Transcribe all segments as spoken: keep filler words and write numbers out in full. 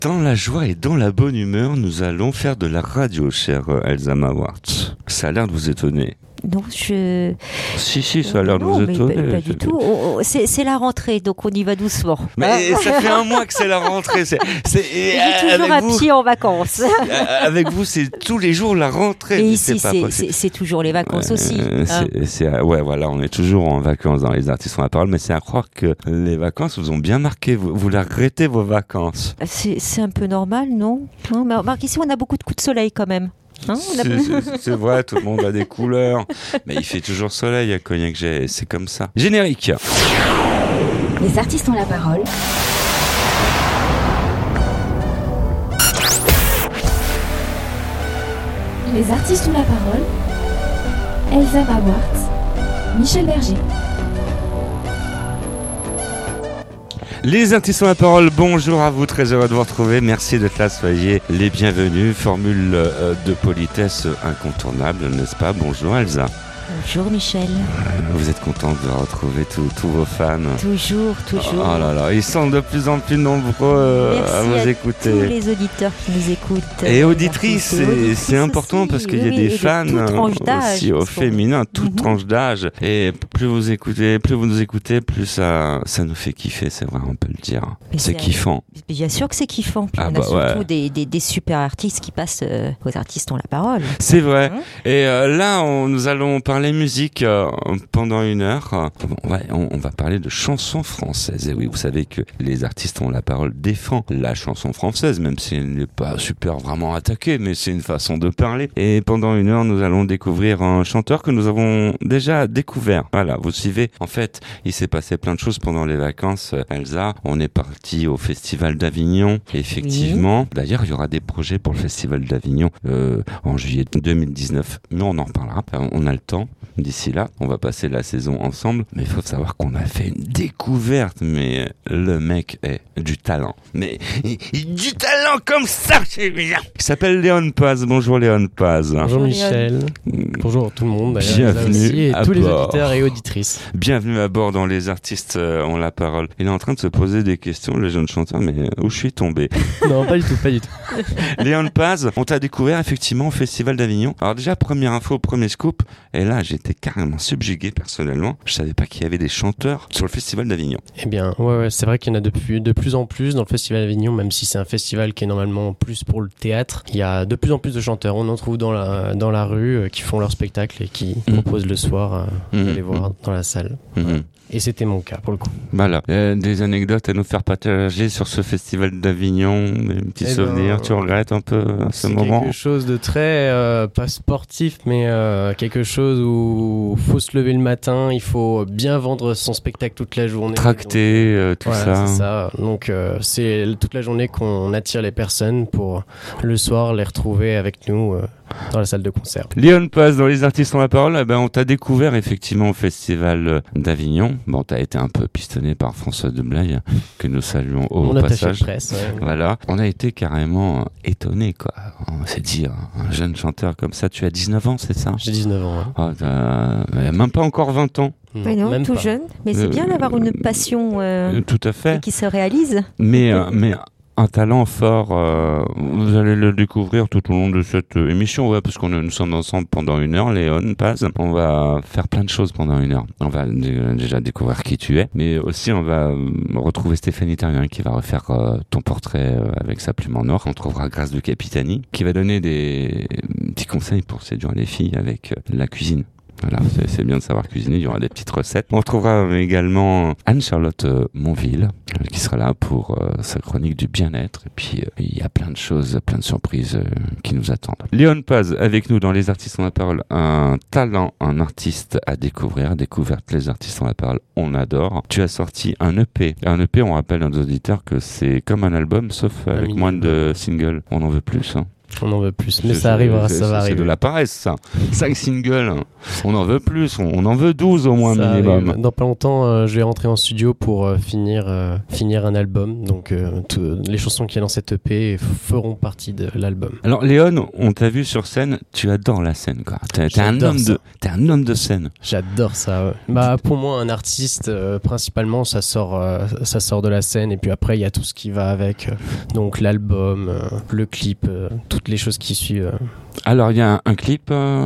Dans la joie et dans la bonne humeur, nous allons faire de la radio, chère Elsa Mawart. Ça a l'air de vous étonner. Non, je... Si, si, ça a l'air de non, vous mais étonner. Pas, pas du tout. On- on- C'est, c'est la rentrée, donc on y va doucement. Mais ça fait un mois que c'est la rentrée. C'est, c'est, et J'ai toujours un vous, pied en vacances. avec vous, c'est tous les jours la rentrée. Et mais ici, c'est, pas c'est, possible. c'est, c'est toujours les vacances aussi. Euh, hein. c'est, c'est, ouais, voilà, on est toujours en vacances dans les artistes ont la parole, mais c'est à croire que les vacances vous ont bien marqué. Vous, vous la regrettez, vos vacances. C'est, c'est un peu normal, non, non mais remarque, ici, on a beaucoup de coups de soleil quand même. Hein, on a- C'est, c'est- c'est vrai, tout le monde a des couleurs. Mais il fait toujours soleil à Cognac, j'ai- c'est comme ça. Générique. Les artistes ont la parole. Les artistes ont la parole. Elsa Mawart, Michel Berger. Les artistes ont la parole, bonjour à vous, très heureux de vous retrouver, merci d'être là, soyez les bienvenus. Formule euh, de politesse incontournable, n'est-ce pas? Bonjour Elsa. Bonjour Michel. Vous êtes contente de retrouver tous tous vos fans? Toujours, toujours. Oh là là, ils sont de plus en plus nombreux euh, Merci à vous à écouter. tous les auditeurs qui nous écoutent. Et les auditrices, artistes et c'est, auditrices c'est important aussi. parce qu'il y a Oui, des et de fans toute tranche d'âge, aussi au parce qu'on- féminin, toute Mhm. tranche d'âge. Et plus vous écoutez, plus vous nous écoutez, plus ça, ça nous fait kiffer, c'est vrai, on peut le dire. Mais C'est c'est- kiffant. Bien sûr que c'est kiffant. Puis Ah on bah a surtout ouais. des, des, des super artistes qui passent euh, aux artistes ont la parole. C'est vrai. Hein Et euh, là, on, nous allons parler musique euh, pendant une heure. Bon, ouais, on, on va parler de chansons françaises. Et oui, vous savez que les artistes ont la parole, défend la chanson française, même si elle n'est pas super vraiment attaquée, mais c'est une façon de parler. Et pendant une heure, nous allons découvrir un chanteur que nous avons déjà découvert. Voilà, vous suivez. En fait, il s'est passé plein de choses pendant les vacances, euh, Elsa. On est parti au Festival d'Avignon. Effectivement. D'ailleurs, il y aura des projets pour le Festival d'Avignon euh, en juillet deux mille dix-neuf. Mais on en reparlera. Enfin, on a le temps. D'ici là, on va passer la saison ensemble. Mais il faut savoir qu'on a fait une découverte. Mais le mec est du talent. Mais il- il- du talent comme ça, c'est bien. Il s'appelle Léon Paz. Bonjour Léon Paz. Bonjour Bonjour, Michel, bonjour tout le monde, d'ailleurs, Bienvenue là aussi, et à tous les bord. auditeurs et auditrices. Bienvenue à bord dans Les Artistes euh, ont la parole. Il est en train de se poser des questions, le jeune chanteur, mais où je suis tombé? Non, pas du tout, pas du tout. Léon Paz, on t'a découvert effectivement au Festival d'Avignon. Alors déjà, première info, premier scoop, et là j'étais carrément subjugué personnellement. Je savais pas qu'il y avait des chanteurs sur le Festival d'Avignon. Eh bien, ouais, ouais, c'est vrai qu'il y en a de plus, de plus en plus dans le Festival d'Avignon, même si c'est un festival qui est normalement plus pour le théâtre. Il y a de plus en plus de chanteurs, on en trouve dans la, dans la rue euh, qui font leur spectacle et qui Mhm. proposent le soir euh, Mhm. d'aller voir dans la salle. Mhm. Et c'était mon cas pour le coup. Voilà. Euh, des anecdotes à nous faire partager sur ce Festival d'Avignon, des petits Eh souvenirs, ben, tu regrettes un peu à ce C'est moment? quelque chose de très, euh, pas sportif, mais euh, quelque chose où il faut se lever le matin, il faut bien vendre son spectacle toute la journée. Tracté, euh, tout Voilà, ça. c'est ça. Donc euh, c'est toute la journée qu'on attire les personnes pour le soir les retrouver avec nous euh, dans la salle de concert. Léon Paz, dans Les Artistes ont la parole, eh ben, on t'a découvert effectivement au Festival d'Avignon. Bon, t'as été un peu pistonné par François Deblaye, que nous saluons au Mon attaché passage. de presse. ouais. Voilà, on a été carrément étonnés, quoi. On s'est dit, un jeune chanteur comme ça, tu as dix-neuf ans, c'est ça? J'ai dix-neuf ans. ouais. Ah, t'as même pas encore vingt ans. Oui, non, même tout pas. jeune. Mais c'est Euh, bien d'avoir une passion euh, Euh, Tout à fait. qui se réalise. Mais, euh, mais un talent fort, euh, vous allez le découvrir tout au long de cette euh, émission, ouais, parce qu'on est- nous sommes ensemble pendant une heure, Léon Paz. On va faire plein de choses pendant une heure. On va d- déjà découvrir qui tu es, mais aussi on va euh, retrouver Stéphanie Terrien qui va refaire euh, ton portrait euh, avec sa plume en or. On trouvera Grâce de Capitani qui va donner des petits conseils pour séduire les filles avec euh, la cuisine. Voilà, c'est, c'est bien de savoir cuisiner, il y aura des petites recettes. On retrouvera également Anne-Charlotte euh, Monville, euh, qui sera là pour euh, sa chronique du bien-être. Et puis, euh, il y a plein de choses, plein de surprises euh, qui nous attendent. Léon Paz, avec nous dans Les Artistes ont la parole, un talent, un artiste à découvrir. Découverte, Les Artistes ont la parole, on adore. Tu as sorti un E P. Un E P, on rappelle à nos auditeurs que c'est comme un album, sauf avec mini moins de album. singles. On en veut plus, hein. On en veut plus, mais C'est- ça arrivera, c'est- ça va c'est- arriver. C'est de la paresse, ça. Cinq singles, on en veut plus, on, on en veut douze au moins Ça minimum. arrive. Dans pas longtemps, euh, je vais rentrer en studio pour euh, finir, euh, finir un album. Donc, euh, tout- les chansons qu'il y a dans cette E P feront partie de l'album. Alors Léon, on t'a vu sur scène, tu adores la scène, quoi. T'es, t'es un J'adore homme ça. de, t'es un homme de scène. J'adore ça. Ouais. Bah, pour moi, un artiste, euh, principalement, ça sort, euh, ça sort de la scène. Et puis après, il y a tout ce qui va avec. euh, donc, l'album, euh, le clip, euh, toutes les choses qui suivent. euh. Alors il y a un, un clip euh,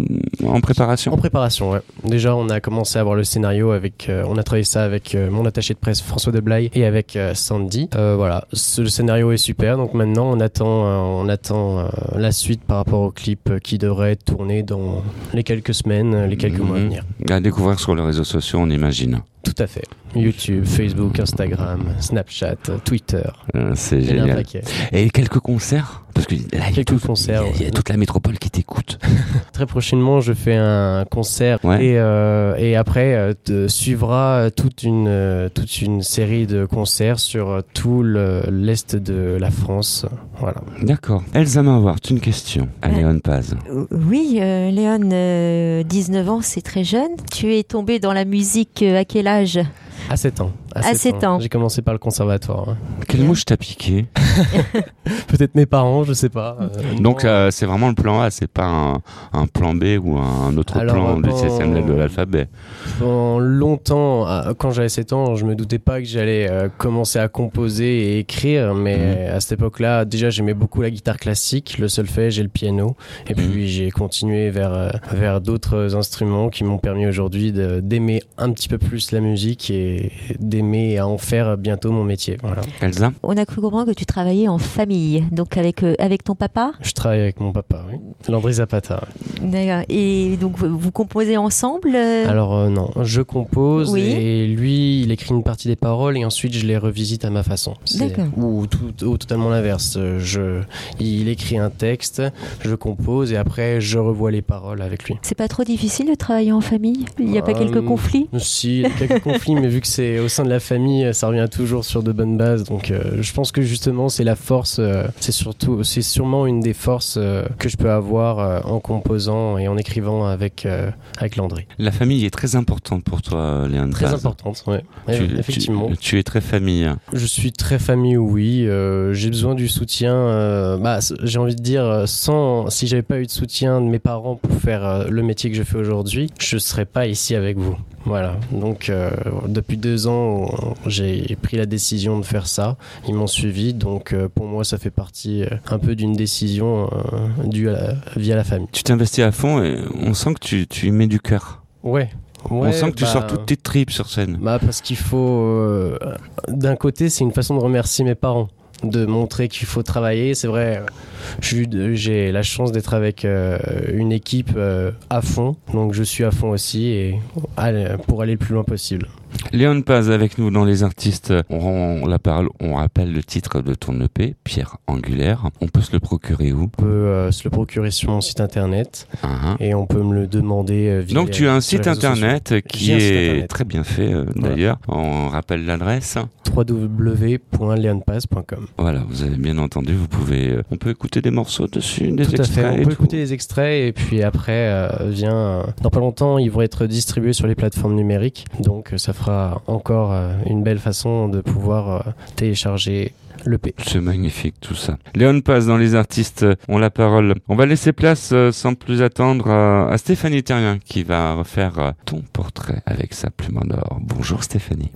en préparation. En préparation, ouais. Déjà, on a commencé à voir le scénario avec. euh, on a travaillé ça avec euh, mon attaché de presse François Deblaye et avec euh, Sandy. Euh, voilà, ce, le scénario est super. Donc maintenant, on attend, euh, on attend euh, la suite par rapport au clip euh, qui devrait être tourné dans les quelques semaines, euh, les quelques mois à Mhm. venir. À découvrir sur les réseaux sociaux, on imagine. Tout à fait. YouTube, Facebook, Instagram, Snapchat, euh, Twitter. Euh, c'est Il y en a un génial. paquet. Et quelques concerts parce que là, il y a Quelques tout- concerts, il y a- il y a ouais. toute la métropole qui t'écoute. Très prochainement, je fais un concert Ouais. et, euh, et après euh, te suivra toute une, euh, toute une série de concerts sur euh, tout le- l'est de la France. Voilà. D'accord. Elsa Mawart, une question à Ouais. Léon Paz. Euh, Oui, euh, Léon, euh, dix-neuf ans, c'est très jeune. Tu es tombé dans la musique euh, à quel âge ? À sept ans. À sept ans. J'ai commencé par le conservatoire. hein. Quelle Bien. mouche t'a piqué? Peut-être mes parents, je sais pas. Euh, Donc non. euh, c'est vraiment le plan A, c'est pas un, un plan B ou un autre Alors, plan du euh, système de l'alphabet. Pendant longtemps, à- quand j'avais sept ans, je me doutais pas que j'allais euh, commencer à composer et écrire, mais à cette époque-là, déjà j'aimais beaucoup la guitare classique, le solfège et le piano, et puis Mhm. j'ai continué vers, euh, vers d'autres instruments qui m'ont permis aujourd'hui de- d'aimer un petit peu plus la musique et d'aimer à en faire bientôt mon métier. Voilà. Elsa? On a cru comprendre que tu travaillais en famille, donc avec, euh, avec ton papa. Je travaille avec mon papa, oui. Landry Zapata. D'accord. Et donc vous, vous composez ensemble euh, Alors euh, non, je compose Oui. et lui, il écrit une partie des paroles et ensuite je les revisite à ma façon. C'est- D'accord. Ou, tout, ou totalement l'inverse. Je, il écrit un texte, je compose et après je revois les paroles avec lui. C'est pas trop difficile de travailler en famille ? Il n'y a pas Euh, quelques conflits ? Si, il y a quelques conflits, mais vu que c'est au sein de la famille, ça revient toujours sur de bonnes bases. Donc euh, je pense que justement c'est la force, euh, c'est surtout, c'est sûrement une des forces euh, que je peux avoir euh, en composant et en écrivant avec, euh, avec Landry. La famille est très importante pour toi, Léon Très Paz. importante, ouais. Ouais, Tu, effectivement. tu, tu es très famille. Je suis très famille, oui. Euh, j'ai besoin du soutien. euh, bah, c- j'ai envie de dire, euh, sans, si j'avais pas eu de soutien de mes parents pour faire euh, le métier que je fais aujourd'hui, je serais pas ici avec vous. Voilà. Donc, euh, depuis deux ans, j'ai pris la décision de faire ça. Ils m'ont suivi. Donc, euh, pour moi, ça fait partie euh, un peu d'une décision euh, due à la, via la famille. Tu t'investis à fond et on sent que tu, tu y mets du cœur. Ouais. Ouais, on sent que tu bah, sors toutes tes tripes sur scène. Bah parce qu'il faut, euh, d'un côté, c'est une façon de remercier mes parents, de montrer qu'il faut travailler. C'est vrai, euh, je suis de- j'ai la chance d'être avec euh, une équipe euh, à fond, donc je suis à fond aussi et allez, pour aller le plus loin possible. Léon Paz avec nous dans Les Artistes. On rend la parole, on rappelle le titre de ton E P, Pierre Angulaire. On peut se le procurer où? On peut euh, se le procurer sur mon site internet uh-huh. et on peut me le demander euh, via Donc tu as un sur site les réseaux internet qui J'ai un site est internet. très bien fait euh, Voilà. d'ailleurs. On rappelle l'adresse. sociaux. w w w point leon paz point com. Voilà, vous avez bien entendu. Vous pouvez, euh, on peut écouter des morceaux dessus, des Tout à extraits. fait, on et peut tout. écouter les extraits et puis après euh, vient euh, dans pas longtemps ils vont être distribués sur les plateformes numériques, donc euh, ça fera encore euh, une belle façon de pouvoir euh, télécharger l'E P. C'est magnifique tout ça. Léon Paz dans Les Artistes euh, ont la parole. On va laisser place euh, sans plus attendre euh, à Stéphanie Terrien qui va refaire euh, ton portrait avec sa plume en or. Bonjour Stéphanie.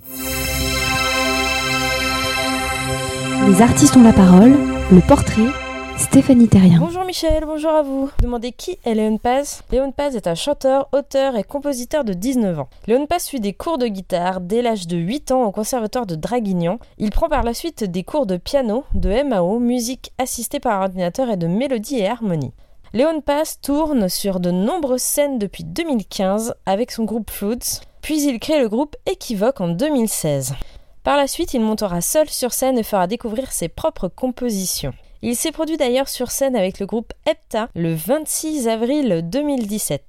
Les artistes ont la parole, le portrait, Stéphanie Terrien. Bonjour Michel, bonjour à vous. Vous demandez qui est Léon Paz? Léon Paz est un chanteur, auteur et compositeur de dix-neuf ans. Léon Paz suit des cours de guitare dès l'âge de huit ans au conservatoire de Draguignan. Il prend par la suite des cours de piano, de M A O, musique assistée par ordinateur et de mélodie et harmonie. Léon Paz tourne sur de nombreuses scènes depuis deux mille quinze avec son groupe Floods, puis il crée le groupe Équivoque en deux mille seize. Par la suite, il montera seul sur scène et fera découvrir ses propres compositions. Il s'est produit d'ailleurs sur scène avec le groupe Hepta le vingt-six avril deux mille dix-sept.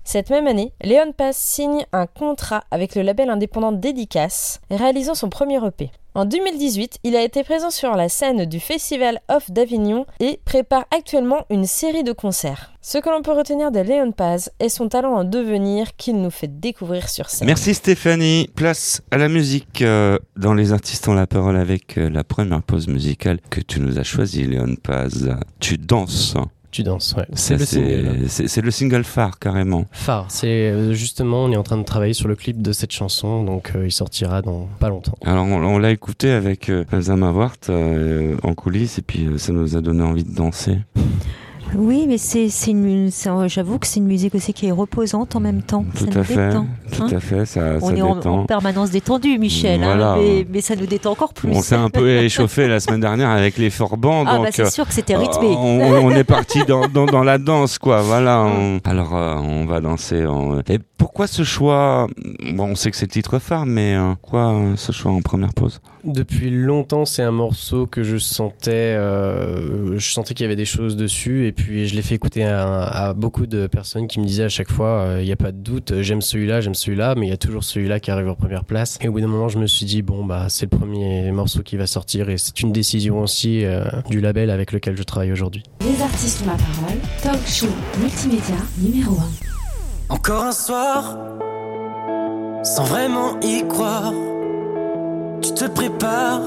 Cette même année, Léon Paz signe un contrat avec le label indépendant Dédicace, réalisant son premier E P. En deux mille dix-huit, il a été présent sur la scène du Festival Off d'Avignon et prépare actuellement une série de concerts. Ce que l'on peut retenir de Léon Paz est son talent en devenir qu'il nous fait découvrir sur scène. Merci Stéphanie. Place à la musique. Euh, dans Les artistes ont la parole avec euh, la première pause musicale que tu nous as choisie, Léon Paz. Tu danses. Tu danses, ouais. C'est, le c'est, single. c'est, c'est le single phare, carrément. Phare, c'est euh, justement, on est en train de travailler sur le clip de cette chanson, donc euh, il sortira dans pas longtemps. Alors, on, on l'a écouté avec euh, Elsa Mawart euh, en coulisses, et puis euh, ça nous a donné envie de danser. Oui, mais c'est, c'est une, c'est, j'avoue que c'est une musique aussi qui est reposante en même temps. Tout ça à nous fait, détend, tout hein. à fait, ça, On ça est en, détend. en permanence détendu, Michel, Voilà. hein, mais, mais ça nous détend encore plus. On s'est un peu échauffé la semaine dernière avec les forbans, Ah donc bah c'est euh, sûr que c'était rythmé. on, on est parti dans, dans, dans la danse, quoi. Voilà. On- alors, euh, on va danser. on- Et pourquoi ce choix? Bon, on sait que c'est le titre phare, mais euh, pourquoi euh, ce choix en première pause? Depuis longtemps, c'est un morceau que je sentais, euh, je sentais qu'il y avait des choses dessus, et puis je l'ai fait écouter à, à beaucoup de personnes qui me disaient à chaque fois, il n'y a pas de doute, j'aime celui-là, j'aime celui-là, mais il y a toujours celui-là qui arrive en première place. Et au bout d'un moment, je me suis dit, bon, bah, c'est le premier morceau qui va sortir, et c'est une décision aussi euh, du label avec lequel je travaille aujourd'hui. Les artistes ont la parole. Talk show multimédia numéro un. Encore un soir, sans vraiment y croire, tu te prépares.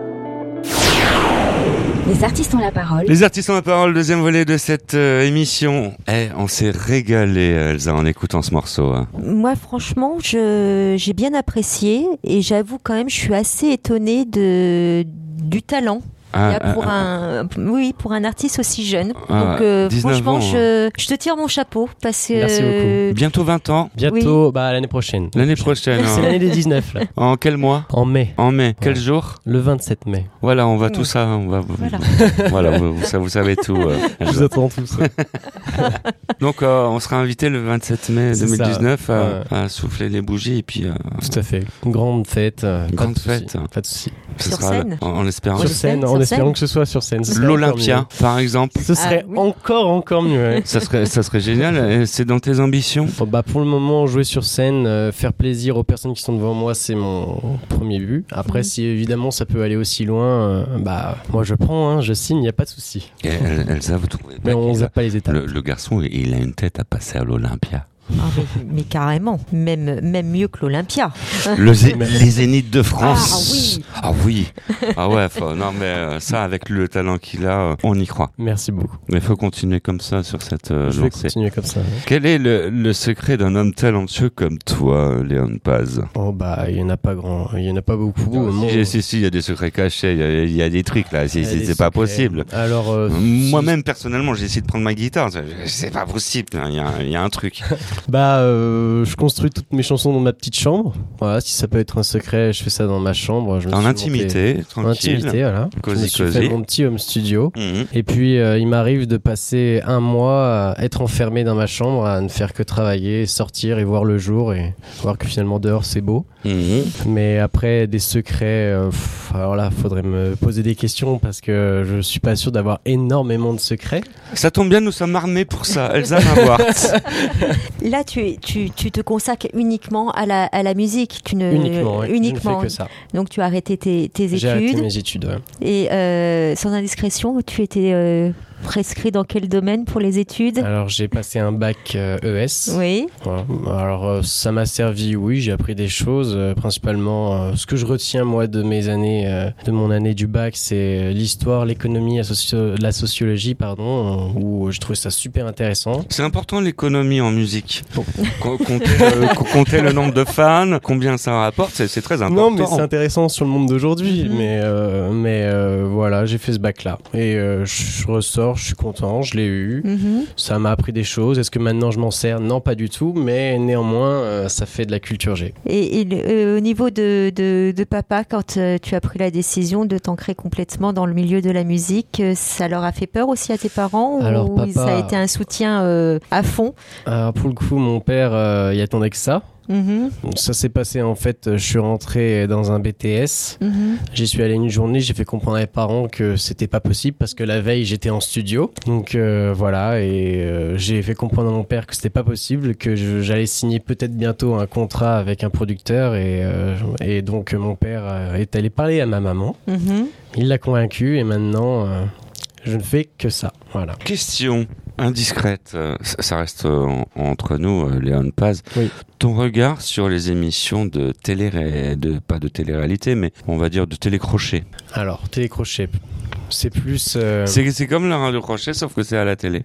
Les artistes ont la parole. Les artistes ont la parole, deuxième volet de cette euh, émission. Eh, on s'est régalé, Elsa, en écoutant ce morceau. Hein. Moi, franchement, je, j'ai bien apprécié et j'avoue quand même, je suis assez étonnée de, du talent. Ah, Là, pour ah, un, oui, pour un artiste aussi jeune. Ah, Donc, euh, dix-neuf franchement, ans, je, je te tire mon chapeau parce que. Merci beaucoup. Bientôt vingt ans, Bientôt, bah, l'année prochaine. l'année prochaine. C'est hein. l'année des dix-neuf, là. En quel mois? En mai, En mai. Quel Ouais. jour? le vingt-sept mai. Voilà, on va tout ça. On va. Voilà. Voilà, vous, vous, vous savez tout. euh, Elsa. attends tous. Donc, euh, on sera invité le vingt-sept mai C'est deux mille dix-neuf ça. à, à souffler les bougies et puis. Euh, Tout à fait. Une grande fête. euh, pas Grande de souci, fête. Pas de souci. ce Sur sera scène. en, en espérant. Ouais, Sur scène, sur en scène. espérant que ce soit sur scène. Ce serait L'Olympia, encore par exemple. mieux. Ce serait Ah, oui. encore, encore mieux. ouais. Ça serait, ça serait génial. Et c'est dans tes ambitions? Bon, bah, pour le moment, jouer sur scène, euh, faire plaisir aux personnes qui sont devant moi, c'est mon premier but. Après, Mhm. si évidemment ça peut aller aussi loin, euh, bah moi je prends, hein, je signe, il n'y a pas de souci. Et El- Elsa, vous trouvez Mais pas on qu'il a- zappe pas les étapes. le, le garçon, il a une tête à passer à l'Olympia. Ah, mais, mais carrément, même, même mieux que l'Olympia. Le zé- les Zéniths de France. Ah Ah oui. Ah ouais. Faut- non mais euh, ça, avec le talent qu'il a, euh, on y croit. Merci beaucoup. Mais il faut continuer comme ça sur cette euh, je vais lancée. continuer comme ça. Quel est le, le secret d'un homme talentueux comme toi, Léon Paz? Oh bah il y en a pas grand, il y en a pas beaucoup. Mon- Si, si, si, il y a des secrets cachés, il y a, il y a des trucs là, c'est, il y a c'est, des c'est pas secrets. possible. Alors euh, Moi-même, personnellement, j'ai essayé de prendre ma guitare, c'est- c'est pas possible, il y a, il y a un truc. Bah, euh, je construis toutes mes chansons dans ma petite chambre. Voilà, si ça peut être un secret, je fais ça dans ma chambre. Je me En suis intimité, monté- En tranquille. intimité, voilà. Cosy, je me suis cosy. fait mon petit home studio. Mhm. Et puis, euh, il m'arrive de passer un mois à être enfermé dans ma chambre, à ne faire que travailler, sortir et voir le jour et voir que finalement dehors c'est beau. Mhm. Mais après, des secrets, euh, pff, alors là, faudrait me poser des questions parce que je suis pas sûr d'avoir énormément de secrets. Ça tombe bien, nous sommes armés pour ça. Elsa Mawart. Là, tu, es- tu, tu te consacres uniquement à la, à la musique. Tu ne, Uniquement, ouais. uniquement. Je ne fais que ça. Donc, tu as arrêté tes, tes J'ai arrêté études. mes études, ouais. Et euh, sans indiscrétion, tu étais euh, prescrit dans quel domaine pour les études? Alors, j'ai passé un bac euh, E S. Oui. Voilà. Alors euh, ça m'a servi, oui, j'ai appris des choses, euh, principalement euh, ce que je retiens moi de mes années, euh, de mon année du bac, c'est l'histoire, l'économie, la, socio- la sociologie, pardon, euh, où je trouvais ça super intéressant. C'est important l'économie en musique. Co- compter, le, co- compter le nombre de fans, combien ça rapporte, c'est, c'est très important. Non, mais c'est intéressant sur le monde d'aujourd'hui, Mhm. mais euh, mais euh, voilà, j'ai fait ce bac-là et euh, je ressors, je suis content, je l'ai eu. Mhm. Ça m'a appris des choses. Est-ce que maintenant je m'en sers? Non, pas du tout, mais néanmoins, euh, ça fait de la culture G. Et, et le- euh, au niveau de, de, de papa, quand euh, tu as pris la décision de t'ancrer complètement dans le milieu de la musique, euh, ça leur a fait peur aussi à tes parents? Alors, ou papa- ça a été un soutien euh, à fond? Alors pour le coup, mon père, euh, il attendait que ça. Mhm. Ça s'est passé en fait, je suis rentré dans un B T S, Mhm. j'y suis allé une journée, j'ai fait comprendre à mes parents que c'était pas possible parce que la veille j'étais en studio. Donc euh, voilà, et euh, j'ai fait comprendre à mon père que c'était pas possible, que je, j'allais signer peut-être bientôt un contrat avec un producteur et, euh, et donc mon père euh, est allé parler à ma maman. Mhm. Il l'a convaincu et maintenant euh, je ne fais que ça. Voilà. Question indiscrète, euh, ça ça reste euh, en- entre nous, euh, Léon Paz. Oui. Ton regard sur les émissions de télé, de pas de télé-réalité, mais on va dire de télécrochet. Alors, télécrochet, c'est plus... euh, C'est c'est comme la radio crochet, sauf que c'est à la télé.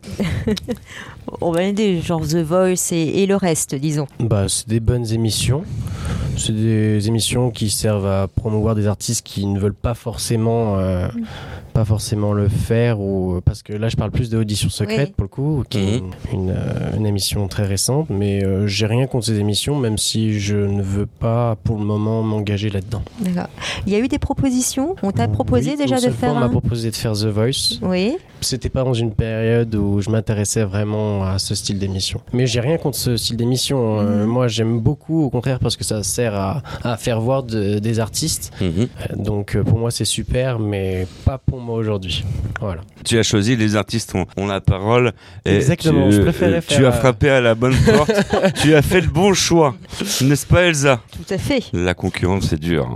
On va aider, genre The Voice et, et le reste, disons. Bah, c'est des bonnes émissions. C'est des émissions qui servent à promouvoir des artistes qui ne veulent pas forcément, euh, pas forcément le faire. Ou, parce que là, je parle plus de Audition secrète, Oui. pour le coup, qui est Mhm. une, euh, une émission très récente. Mais euh, j'ai rien contre ces émissions, même si je ne veux pas, pour le moment, m'engager là-dedans. D'accord. Il y a eu des propositions. On t'a proposé Oui, déjà une de seule fois, faire on m'a un... proposé de faire The Voice. Oui. C'était pas dans une période où je m'intéressais vraiment à ce style d'émission. Mais j'ai rien contre ce style d'émission. Euh, Mhm. moi, j'aime beaucoup, au contraire, parce que ça sert à, à faire voir de- des artistes. Mhm. Euh, Donc, euh, pour moi, c'est super, mais pas pour moi aujourd'hui. Voilà. Tu as choisi, les artistes ont, ont la parole. Et Exactement, tu, je préférais euh, faire, Tu as euh, frappé à la bonne porte. Tu as fait le bon choix. N'est-ce pas, Elsa? Tout à fait. La concurrence, c'est dur.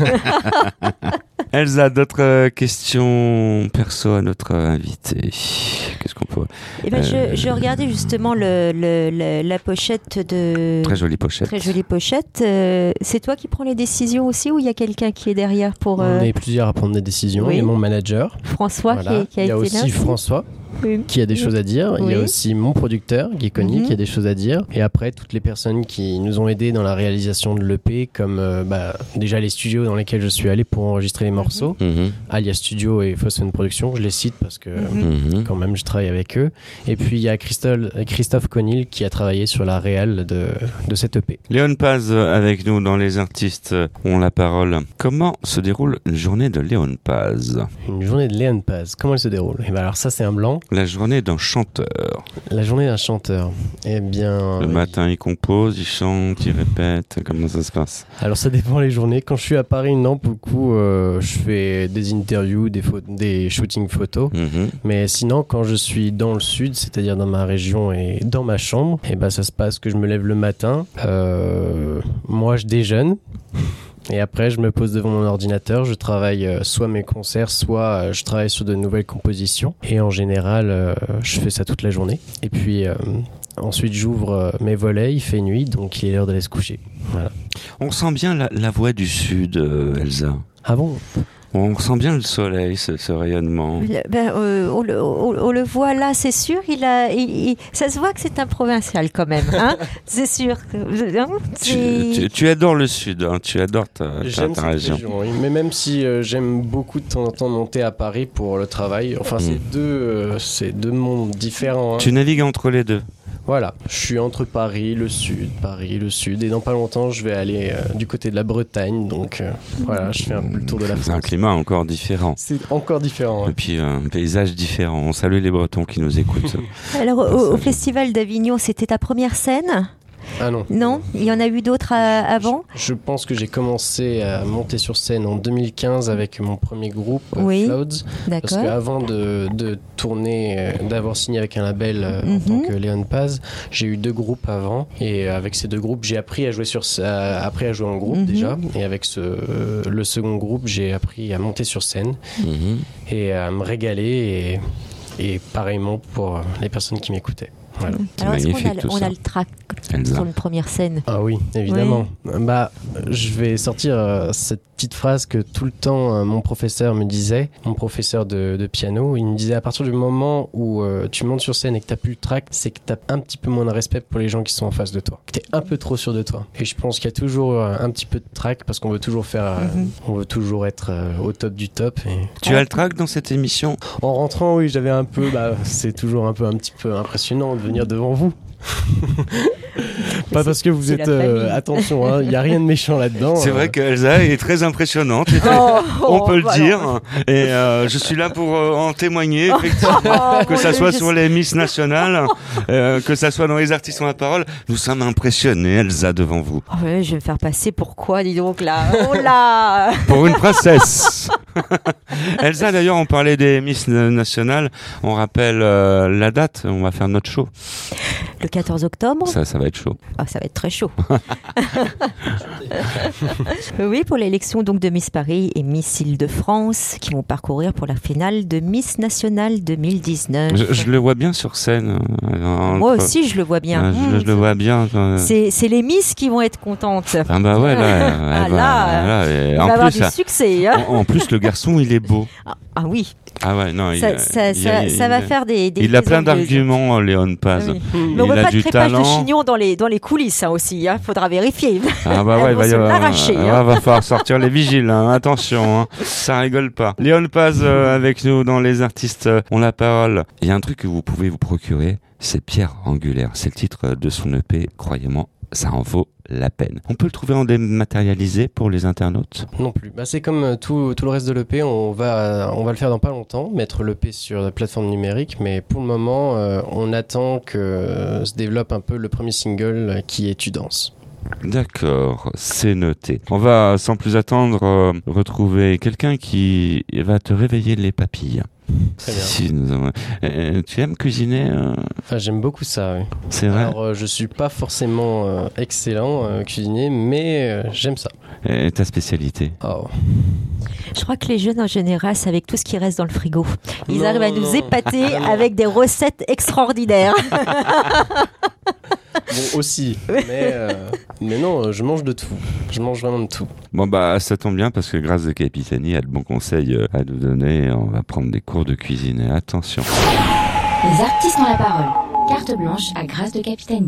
hein. Elsa, d'autres euh, questions perso à notre euh, invité? Qu'est-ce qu'on peut... Eh ben, Euh, je, je regardais justement le, le- le- la pochette de... Très jolie pochette. Très jolie pochette. Euh, c'est toi qui prends les décisions aussi ou il y a quelqu'un qui est derrière pour... euh, On est plusieurs à prendre des décisions. oui. Il y a mon manager. François Voilà. qui, qui a Il y a été là aussi François Oui. qui a des choses à dire. Il y a Oui. aussi mon producteur, Guy Conny, Mhm. qui a des choses à dire. Et après, toutes les personnes qui nous ont aidés dans la réalisation de l'E P, comme euh, bah, déjà les studios dans lesquels je suis allé pour enregistrer les morceaux, Mhm. Alias Studio et Fossen Production, je les cite parce que Mhm. Mhm. quand même je travaille avec eux. Et puis il y a Christol- Christophe Conil qui a travaillé sur la réal de, de cette E P. Léon Paz euh, avec nous dans Les Artistes euh, ont la parole. Comment se déroule une journée de Léon Paz? Une journée de Léon Paz, comment elle se déroule? Et ben alors ça c'est un blanc. La journée d'un chanteur. La journée d'un chanteur. Eh bien... Le euh, matin, il compose, il chante, il répète. Comment ça se passe? Alors ça dépend les journées. Quand je suis à Paris, non, pour le coup, euh, je fais des interviews, des, pho- des shootings photos. Mhm. Mais sinon, quand je suis dans le sud, c'est-à-dire dans ma région et dans ma chambre, et ben ça se passe que je me lève le matin. Euh, moi, je déjeune. Et après, je me pose devant mon ordinateur, je travaille euh, soit mes concerts, soit euh, je travaille sur de nouvelles compositions. Et en général, euh, je fais ça toute la journée. Et puis euh, ensuite, j'ouvre euh, mes volets, il fait nuit, donc il est l'heure d'aller se coucher. Voilà. On sent bien la, la voix du Sud, euh, Elsa. Ah bon? On sent bien le soleil, ce, ce rayonnement. Le- ben, euh, on, le, on- on le voit là, c'est sûr. Il a, il- il- ça se voit que c'est un provincial quand même. Hein c'est sûr. Hein Tu, C'est- tu- tu adores le Sud, hein, tu adores ta, ta, J'aime ta cette région. région, oui. Mais même si euh, j'aime beaucoup de temps en temps monter à Paris pour le travail, enfin Mm. c'est deux, euh, c'est deux mondes différents. hein. Tu navigues entre les deux. Voilà, je suis entre Paris, le sud, Paris, le sud, et dans pas longtemps je vais aller euh, du côté de la Bretagne, donc euh, voilà, je fais un peu le tour de la C'est un France. climat encore différent. C'est encore différent. Et ouais. puis un paysage différent. On salue les Bretons qui nous écoutent. Alors, au, au Ça, Festival d'Avignon, c'était ta première scène? Ah non. Non? Il y en a eu d'autres à- avant? Je pense que j'ai commencé à monter sur scène en deux mille quinze avec mon premier groupe, euh, Oui. Clouds. Parce D'accord. qu'avant de, de tourner, euh, d'avoir signé avec un label euh, en Mhm. tant que Léon Paz, j'ai eu deux groupes avant. Et avec ces deux groupes, j'ai appris à jouer sur à- appris à jouer en groupe Mhm. déjà. Et avec ce, euh, le second groupe, j'ai appris à monter sur scène Mhm. et à me régaler. Et, et pareillement pour les personnes qui m'écoutaient. Voilà. C'est Alors, est-ce qu'on a, magnifique, le- tout on ça. a le track Elsa. sur une première scène? Ah oui, évidemment. Bah, je vais sortir euh, cette petite phrase que tout le temps euh, mon professeur me disait, mon professeur de, de piano, il me disait à partir du moment où euh, tu montes sur scène et que t'as plus le track, c'est que t'as un petit peu moins de respect pour les gens qui sont en face de toi. T'es un peu trop sûr de toi. Et je pense qu'il y a toujours euh, un petit peu de track parce qu'on veut toujours faire, euh, Mhm. on veut toujours être euh, au top du top. Et Tu as le trac dans cette émission? en rentrant, oui, j'avais un peu, bah, c'est toujours un peu un petit peu impressionnant de venir devant vous. Pas parce que vous c'est êtes... la euh, famille. attention, il n'y a rien de méchant là-dedans. C'est euh. vrai qu'Elsa est très impressionnante. Oh, On oh, peut le bah dire. alors. Et euh, je suis là pour euh, en témoigner, effectivement. Oh, Que mon ça Dieu, soit je sur les Miss Nationales, euh, que ça soit dans les artistes ont la parole. Nous sommes impressionnés, Elsa, devant vous. Oh ouais, je vais me faire passer pour quoi, dis donc là. Oh là. Pour une princesse. Elsa, d'ailleurs, on parlait des Miss Nationales. On rappelle euh, la date. On va faire notre show. Le quatorze octobre. Ça, ça va être chaud. Ah, ça va être très chaud. Oui, pour l'élection donc de Miss Paris et Miss Île-de-France qui vont parcourir pour la finale de Miss Nationale deux mille dix-neuf. Je, je le vois bien sur scène. euh, Moi entre- aussi, je le vois bien. Euh, je, Mmh. je le vois bien. euh. C'est, c'est les Miss qui vont être contentes. Ah bah ouais, là, elle Ah, va- là, là, et Il en va avoir plus, du ça- succès. hein. en, en plus, le garçon, il est beau. Ah, ah oui, Ah ouais, non, ça, il, ça, il- ça, il- ça va faire des, des Il a des plein embûches. d'arguments, Léon Paz. Ah oui. Mais on Il veut a pas de du crépage de talent. chignon dans les, dans les coulisses hein, aussi. Il faudra vérifier. Ah bah ouais, Elles il vont va, y se avoir- l'arracher, ah, hein. va falloir sortir les vigiles, hein. Attention, hein. Ça rigole pas. Léon Paz euh, avec nous dans Les Artistes euh, ont la parole. Il y a un truc que vous pouvez vous procurer, c'est Pierre Angulaire. C'est le titre de son E P, croyez-moi, ça en vaut la peine. On peut le trouver en dématérialisé pour les internautes. Non plus. Bah, c'est comme euh, tout, tout le reste de l'E P, on va, on va le faire dans pas longtemps, mettre l'E P sur la plateforme numérique, mais pour le moment, euh, on attend que euh, se développe un peu le premier single euh, qui est Tu danses. D'accord, c'est noté. On va sans plus attendre euh, retrouver quelqu'un qui va te réveiller les papilles. Très bien. Si nous avons- Euh, tu aimes cuisiner euh, Enfin, j'aime beaucoup ça, oui. C'est vrai. Alors, euh, je suis pas forcément euh, excellent euh, cuisinier, mais euh, j'aime ça. Et ta spécialité? Oh. Je crois que les jeunes en général, c'est avec tout ce qui reste dans le frigo. Ils Non, arrivent à nous non. épater Ah non. avec des recettes extraordinaires. Bon, aussi. mais, euh, mais non, euh, je mange de tout. Je mange vraiment de tout. Bon bah ça tombe bien parce que grâce de Capitani a de bons conseils euh, à nous donner. On va prendre des cours de cuisine. Et attention. Les artistes ont la parole. Carte blanche à Grâce de Capitani.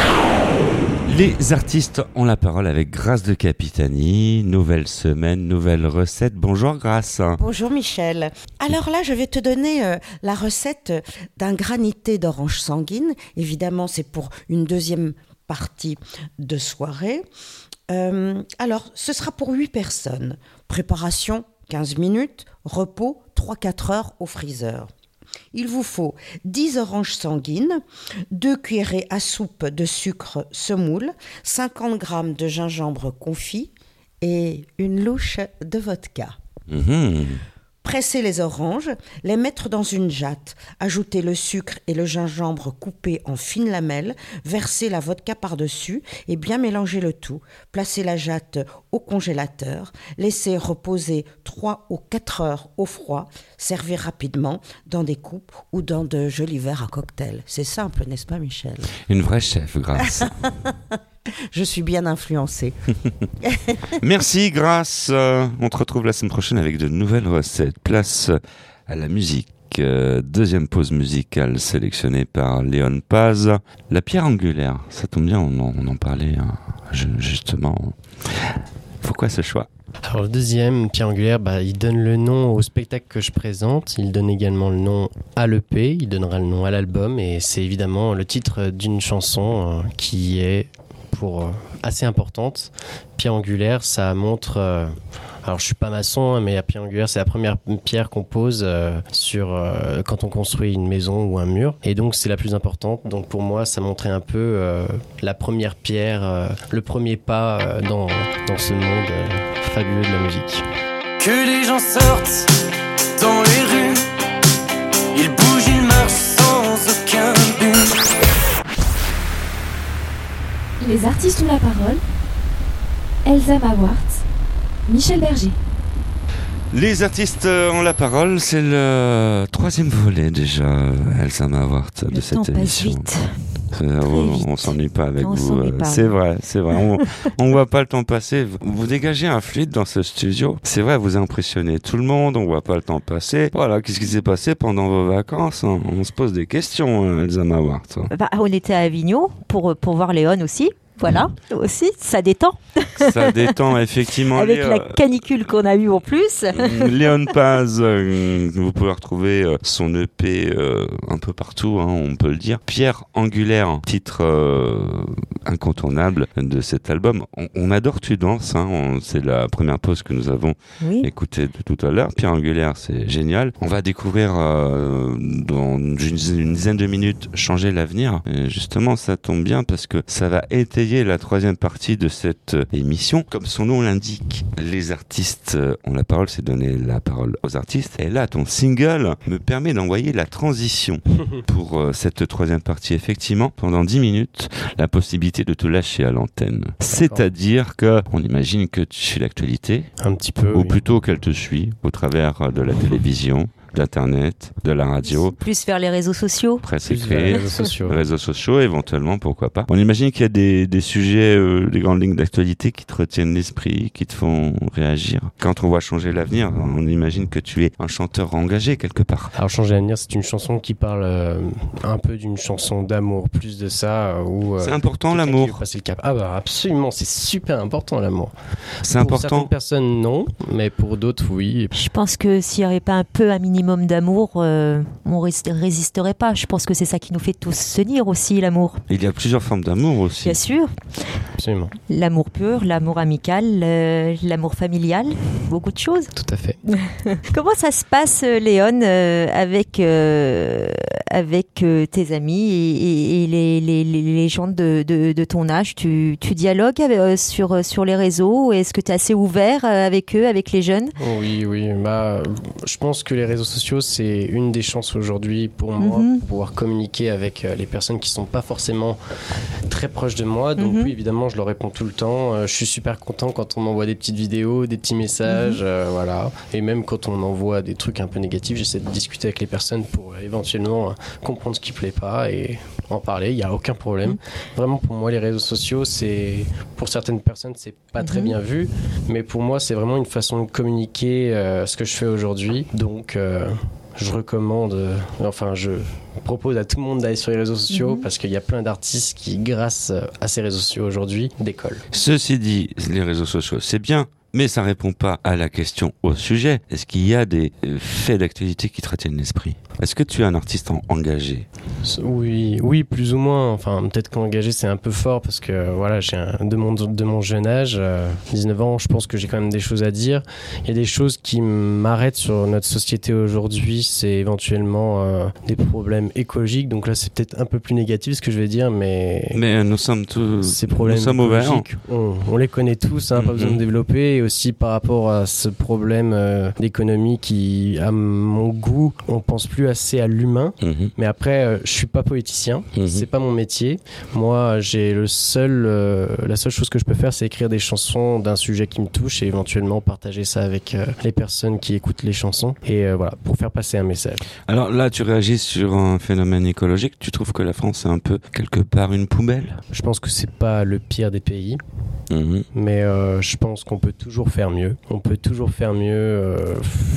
Les artistes ont la parole avec Grâce de Capitani. Nouvelle semaine, nouvelle recette. Bonjour Grâce. Bonjour Michel. Alors là, je vais te donner euh, la recette d'un granité d'orange sanguine. Évidemment, c'est pour une deuxième partie de soirée. Euh, alors, ce sera pour huit personnes. Préparation, quinze minutes. Repos, trois à quatre heures au freezer. Il vous faut dix oranges sanguines, deux cuillerées à soupe de sucre semoule, cinquante grammes de gingembre confit et une louche de vodka. Mhm. Presser les oranges, les mettre dans une jatte, ajouter le sucre et le gingembre coupés en fines lamelles, verser la vodka par-dessus et bien mélanger le tout. Placer la jatte au congélateur, laisser reposer trois ou quatre heures au froid, servir rapidement dans des coupes ou dans de jolis verres à cocktail. C'est simple, n'est-ce pas Michel? Une vraie chef, Grâce. Je suis bien influencée. Merci Grâce. Euh, on te retrouve la semaine prochaine avec de nouvelles recettes. Place à la musique. Euh, deuxième pause musicale sélectionnée par Léon Paz. La pierre angulaire. Ça tombe bien, on en, on en parlait hein, ju- justement. Pourquoi ce choix? Alors le deuxième, Pierre Angulaire, bah, il donne le nom au spectacle que je présente, il donne également le nom à l'E P, il donnera le nom à l'album et c'est évidemment le titre d'une chanson euh, qui est pour euh, assez importante. Pierre Angulaire, ça montre... euh, alors je suis pas maçon, hein, mais la pierre angulaire, c'est la première pierre qu'on pose euh, sur, euh, quand on construit une maison ou un mur. Et donc c'est la plus importante. Donc pour moi, ça montrait un peu euh, la première pierre, euh, le premier pas euh, dans, dans ce monde euh, fabuleux de la musique. Que les gens sortent dans les rues, ils bougent, ils marchent sans aucun but. Les artistes ont la parole. Elsa Mawart, Michel Berger. Les artistes ont la parole, c'est le troisième volet déjà, Elsa Mawart, de Le cette temps passe émission. vite. Euh, on, vite. on s'ennuie pas avec Non, on vous, s'ennuie euh, pas. c'est vrai, c'est vrai. On, on voit pas le temps passer. Vous, vous dégagez un fluide dans ce studio. C'est vrai, vous impressionnez tout le monde. On voit pas le temps passer. Voilà, qu'est-ce qui s'est passé pendant vos vacances? On, on se pose des questions, euh, Elsa Mawart. Bah, on était à Avignon pour, pour voir Léon aussi. Voilà, aussi, ça détend. Ça détend effectivement. Avec Léo... la canicule qu'on a eue en plus. Léon Paz, euh, vous pouvez retrouver euh, son E P euh, un peu partout, hein, on peut le dire. Pierre Angulaire, titre euh, incontournable de cet album. On, on adore Tu danses, hein, on, c'est la première pause que nous avons Oui. écoutée de tout à l'heure. Pierre Angulaire, c'est génial. On va découvrir euh, dans une, une dizaine de minutes Changer l'avenir. Et justement, ça tombe bien parce que ça va étayer la troisième partie de cette émission. Comme son nom l'indique, les artistes ont la parole, c'est donner la parole aux artistes. Et là, ton single me permet d'envoyer la transition pour euh, cette troisième partie. Effectivement, pendant dix minutes, la possibilité de te lâcher à l'antenne. D'accord. C'est-à-dire que, on imagine que tu suis l'actualité. Un petit peu. Ou oui. plutôt qu'elle te suit au travers de la télévision, d'internet, de la radio. Plus vers les réseaux sociaux. Presse Plus vers les écrite, réseaux sociaux. réseaux sociaux, éventuellement, pourquoi pas. On imagine qu'il y a des, des sujets, euh, des grandes lignes d'actualité qui te retiennent l'esprit, qui te font réagir. Quand on voit Changer l'avenir, on imagine que tu es un chanteur engagé quelque part. Alors Changer l'avenir, c'est une chanson qui parle euh, un peu d'une chanson d'amour, plus de ça. Euh, où, euh, c'est important quelqu'un l'amour. qui veut passer le cap. Ah bah absolument, c'est super important l'amour. C'est pour important. Certaines personnes non, mais pour d'autres oui. Je pense que s'il n'y avait pas un peu un minimum d'amour, euh, on ne résisterait pas. Je pense que c'est ça qui nous fait tous tenir aussi, l'amour. Il y a plusieurs formes d'amour aussi. Bien sûr. Absolument. L'amour pur, l'amour amical, euh, l'amour familial, beaucoup de choses. Tout à fait. Comment ça se passe, Léon, euh, avec, euh, avec euh, tes amis et, et, et les, les, les gens de, de, de ton âge? Tu, tu dialogues euh, sur, sur les réseaux? Est-ce que tu es assez ouvert euh, avec eux, avec les jeunes? Oui, oui. Bah, je pense que les réseaux sociaux, c'est une des chances aujourd'hui pour moi, Mm-hmm. pour pouvoir communiquer avec euh, les personnes qui sont pas forcément très proches de moi. Donc Mm-hmm. oui, évidemment, je leur réponds tout le temps. Euh, je suis super content quand on m'envoie des petites vidéos, des petits messages, mm-hmm. euh, voilà. Et même quand on envoie des trucs un peu négatifs, j'essaie de discuter avec les personnes pour euh, éventuellement euh, comprendre ce qui plaît pas et en parler. Il y a aucun problème. Mm-hmm. Vraiment, pour moi, les réseaux sociaux, c'est pour certaines personnes, c'est pas mm-hmm. très bien vu, mais pour moi, c'est vraiment une façon de communiquer euh, ce que je fais aujourd'hui. Donc euh, je recommande, euh, enfin je propose à tout le monde d'aller sur les réseaux sociaux mmh. parce qu'il y a plein d'artistes qui, grâce à ces réseaux sociaux aujourd'hui, décollent. Ceci dit, les réseaux sociaux, c'est bien, mais ça répond pas à la question au sujet. Est-ce qu'il y a des faits d'actualité qui te retiennent l'esprit? Est-ce que tu es un artiste engagé? Oui, oui, plus ou moins. Enfin, peut-être qu'engagé, c'est un peu fort parce que voilà, j'ai un, de mon de mon jeune âge, euh, dix-neuf ans, je pense que j'ai quand même des choses à dire. Il y a des choses qui m'arrêtent sur notre société aujourd'hui, c'est éventuellement euh, des problèmes écologiques. Donc là, c'est peut-être un peu plus négatif ce que je vais dire, mais mais nous sommes tous, ces problèmes nous sommes ouverts. On, on les connaît tous, hein, mm-hmm. pas besoin de développer. Et aussi par rapport à ce problème euh, d'économie qui, à mon goût, on pense plus assez à l'humain. Mm-hmm. Mais après, euh, je suis pas poéticien, mm-hmm. c'est pas mon métier. Moi, j'ai le seul, euh, la seule chose que je peux faire, c'est écrire des chansons d'un sujet qui me touche et éventuellement partager ça avec euh, les personnes qui écoutent les chansons. Et euh, voilà, pour faire passer un message. Alors là, tu réagis sur un phénomène écologique. Tu trouves que la France est un peu quelque part une poubelle? Je pense que c'est pas le pire des pays. Mmh. Mais euh, je pense qu'on peut toujours faire mieux. On peut toujours faire mieux. Euh,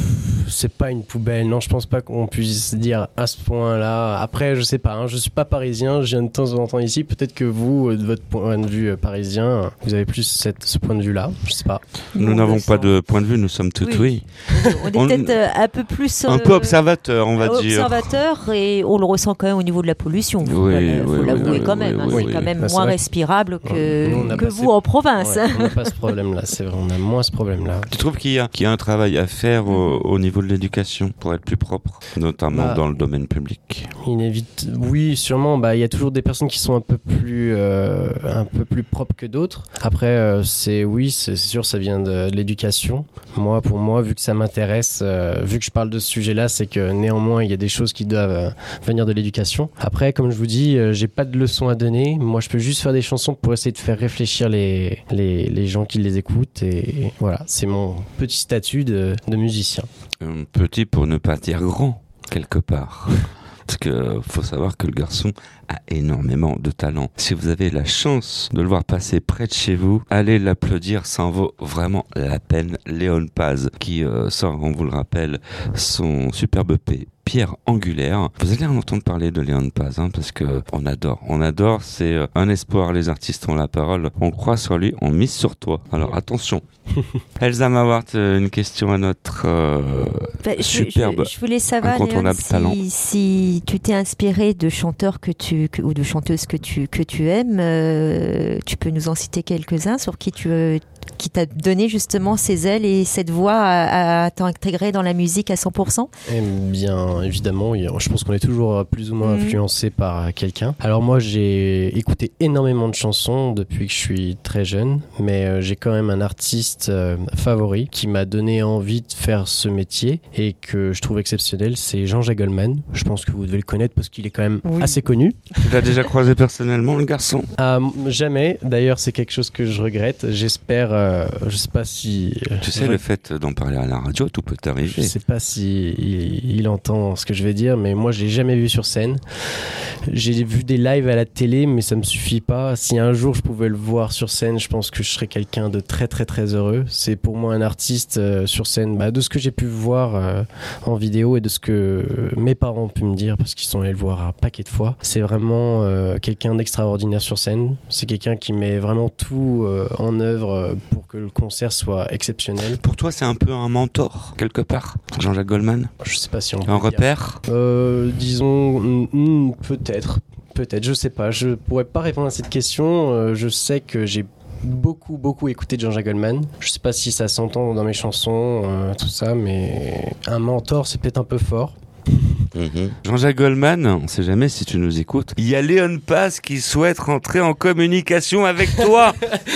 c'est pas une poubelle. Non, je pense pas qu'on puisse dire à ce point-là. Après, je sais pas. Hein, je suis pas parisien. Je viens de temps en temps ici. Peut-être que vous, de votre point de vue parisien, vous avez plus cette, ce point de vue-là. Je sais pas. Nous n'avons pas de point de vue. Nous sommes tout oui. oui. On est on... peut-être euh, un peu plus. Euh, un peu observateur, on va observateur dire. Observateur et on le ressent quand même au niveau de la pollution. Oui, faut, oui, faut oui, l'avouer oui, quand oui, même. Oui, hein, oui, c'est quand même bah, moins respirable que, Nous, que passé... vous en province. Ouais, on n'a pas ce problème-là, c'est vrai, on a moins ce problème-là. Tu trouves qu'il y a, qu'il y a un travail à faire au, au niveau de l'éducation pour être plus propre, notamment bah, dans le domaine public? Inévite, oui, sûrement. Bah, il y a toujours des personnes qui sont un peu plus, euh, un peu plus propres que d'autres. Après, euh, c'est oui, c'est, c'est sûr, ça vient de, de l'éducation. Moi, pour moi, vu que ça m'intéresse, euh, vu que je parle de ce sujet-là, c'est que néanmoins, il y a des choses qui doivent euh, venir de l'éducation. Après, comme je vous dis, euh, j'ai pas de leçons à donner. Moi, je peux juste faire des chansons pour essayer de faire réfléchir les, les, les gens qui les écoutent. Et voilà, c'est mon petit statut de, de musicien. Un petit pour ne pas dire grand, quelque part. Parce qu'il faut savoir que le garçon a énormément de talent. Si vous avez la chance de le voir passer près de chez vous, allez l'applaudir, ça en vaut vraiment la peine. Léon Paz, qui euh, sort, on vous le rappelle, son superbe E P, pierre angulaire. Vous allez en entendre parler de Léon Paz, hein, parce que on adore, on adore, c'est euh, un espoir, les artistes ont la parole, on croit sur lui, on mise sur toi. Alors attention. Elsa Mawart, une question à notre euh, bah, je, superbe, je, je voulais savoir, Léon, si, si tu t'es inspiré de chanteurs que tu, que, ou de chanteuses que tu, que tu aimes, euh, tu peux nous en citer quelques-uns sur qui tu euh, qui t'a donné justement ces ailes et cette voix à, à t'intégrer dans la musique à cent pour cent? Eh bien, évidemment, je pense qu'on est toujours plus ou moins mmh. influencé par quelqu'un. Alors moi, j'ai écouté énormément de chansons depuis que je suis très jeune, mais euh, j'ai quand même un artiste euh, favori qui m'a donné envie de faire ce métier et que je trouve exceptionnel, c'est Jean-Jacques Goldman. Je pense que vous devez le connaître parce qu'il est quand même oui. assez connu. Tu l'as déjà croisé personnellement, le garçon? euh, Jamais. D'ailleurs, c'est quelque chose que je regrette. J'espère... Euh, je sais pas si... Tu sais, je... le fait d'en parler à la radio, tout peut arriver. Je sais pas si il, il entend ce que je vais dire, mais moi, je l'ai jamais vu sur scène. J'ai vu des lives à la télé, mais ça me suffit pas. Si un jour je pouvais le voir sur scène, je pense que je serais quelqu'un de très très très heureux. C'est pour moi un artiste euh, sur scène, bah, de ce que j'ai pu voir euh, en vidéo et de ce que euh, mes parents ont pu me dire, parce qu'ils sont allés le voir un paquet de fois. C'est vraiment euh, quelqu'un d'extraordinaire sur scène. C'est quelqu'un qui met vraiment tout euh, en œuvre euh, pour que le concert soit exceptionnel. Pour toi, c'est un peu un mentor, quelque part, Jean-Jacques Goldman? Je sais pas si on peut un repère euh, disons, mm, peut-être. Peut-être, je sais pas. Je pourrais pas répondre à cette question. Euh, je sais que j'ai beaucoup, beaucoup écouté de Jean-Jacques Goldman. Je sais pas si ça s'entend dans mes chansons, euh, tout ça, mais un mentor, c'est peut-être un peu fort. Mmh. Jean-Jacques Goldman, on ne sait jamais si tu nous écoutes. Il y a Léon Paz qui souhaite rentrer en communication avec toi.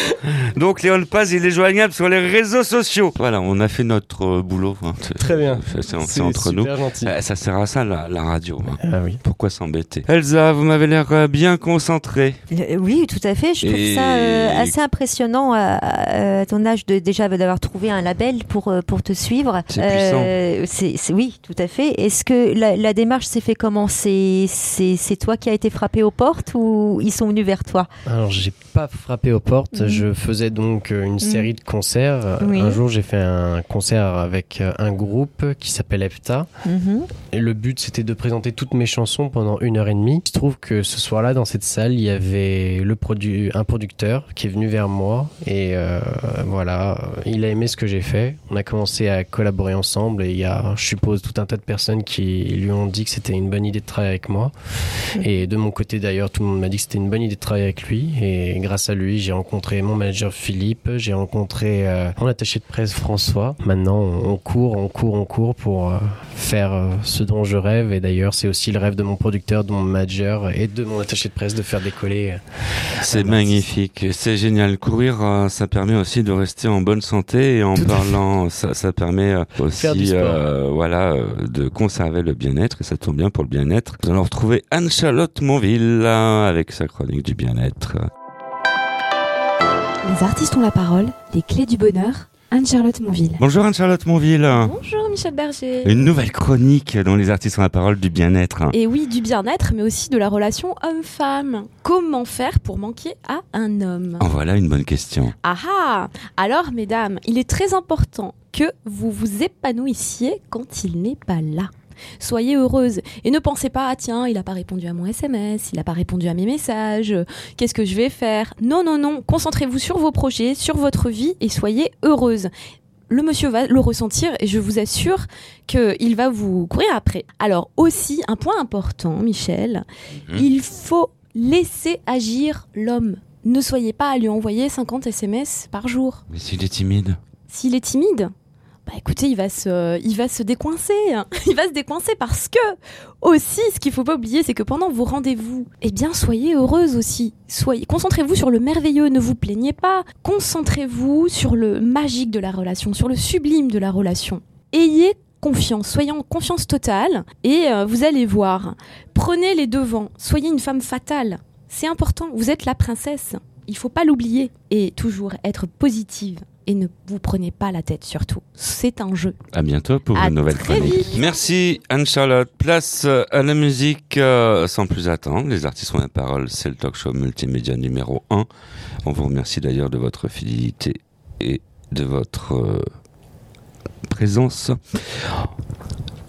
Donc Léon Paz, il est joignable sur les réseaux sociaux. Voilà, on a fait notre euh, boulot. Hein. Très bien. C'est, c'est, c'est entre nous. Gentil. Euh, ça sert à ça la, la radio. Hein. Ah oui. Pourquoi s'embêter? Elsa, vous m'avez l'air bien concentrée. Euh, oui, tout à fait. Je trouve Et... ça euh, assez impressionnant à, à ton âge de déjà d'avoir trouvé un label pour pour te suivre. C'est puissant. Euh, c'est, c'est oui, tout à fait. Est-ce que la, la démarche s'est fait comment? C'est, c'est, c'est toi qui as été frappé aux portes ou ils sont venus vers toi? Alors, j'ai pas frappé aux portes. Mmh. Je faisais donc une mmh. série de concerts. Oui. Un jour, j'ai fait un concert avec un groupe qui s'appelle EFTA. Mmh. Et le but, c'était de présenter toutes mes chansons pendant une heure et demie. Il se trouve que ce soir-là, dans cette salle, il y avait le produ- un producteur qui est venu vers moi. Et euh, voilà, il a aimé ce que j'ai fait. On a commencé à collaborer ensemble. Et il y a, je suppose, tout un tas de personnes qui lui ont dit que c'était une bonne idée de travailler avec moi. Et de mon côté d'ailleurs, tout le monde m'a dit que c'était une bonne idée de travailler avec lui. Et grâce à lui, j'ai rencontré mon manager Philippe, j'ai rencontré euh, mon attaché de presse François. Maintenant, on court, on court, on court pour euh, faire euh, ce dont je rêve. Et d'ailleurs, c'est aussi le rêve de mon producteur, de mon manager et de mon attaché de presse de faire décoller. Euh, c'est magnifique, c'est génial. Courir, euh, ça permet aussi de rester en bonne santé et en tout parlant, ça, ça permet euh, aussi euh, voilà, euh, de conserver le bien-être. Et ça tombe bien pour le bien-être. Nous allons retrouver Anne-Charlotte Monville avec sa chronique du bien-être. Les artistes ont la parole, les clés du bonheur. Anne-Charlotte Monville. Bonjour Anne-Charlotte Monville. Bonjour Michel Berger. Une nouvelle chronique dont les artistes ont la parole du bien-être. Et oui, du bien-être, mais aussi de la relation homme-femme. Comment faire pour manquer à un homme? En voilà une bonne question. Ah ah! Alors mesdames, il est très important que vous vous épanouissiez quand il n'est pas là. Soyez heureuse et ne pensez pas ah tiens il a pas répondu à mon S M S, il a pas répondu à mes messages, qu'est-ce que je vais faire? Non non non, concentrez-vous sur vos projets, sur votre vie et soyez heureuse. Le monsieur va le ressentir et je vous assure qu'il va vous courir après. Alors aussi un point important Michel, mmh. il faut laisser agir l'homme. Ne soyez pas à lui envoyer cinquante S M S par jour. Mais s'il est timide? S'il est timide, bah écoutez, il va se, il va se décoincer. Il va se décoincer parce que, aussi, ce qu'il faut pas oublier, c'est que pendant vos rendez-vous, eh bien, soyez heureuse aussi. Soyez, concentrez-vous sur le merveilleux, ne vous plaignez pas. Concentrez-vous sur le magique de la relation, sur le sublime de la relation. Ayez confiance, soyez en confiance totale et euh, vous allez voir. Prenez les devants, soyez une femme fatale. C'est important, vous êtes la princesse. Il faut pas l'oublier et toujours être positive. Et ne vous prenez pas la tête surtout. C'est un jeu. À bientôt pour à une nouvelle chronique. Vite. Merci Anne-Charlotte. Place à la musique euh, sans plus attendre. Les artistes ont la parole. C'est le talk show multimédia numéro un. On vous remercie d'ailleurs de votre fidélité et de votre euh, présence.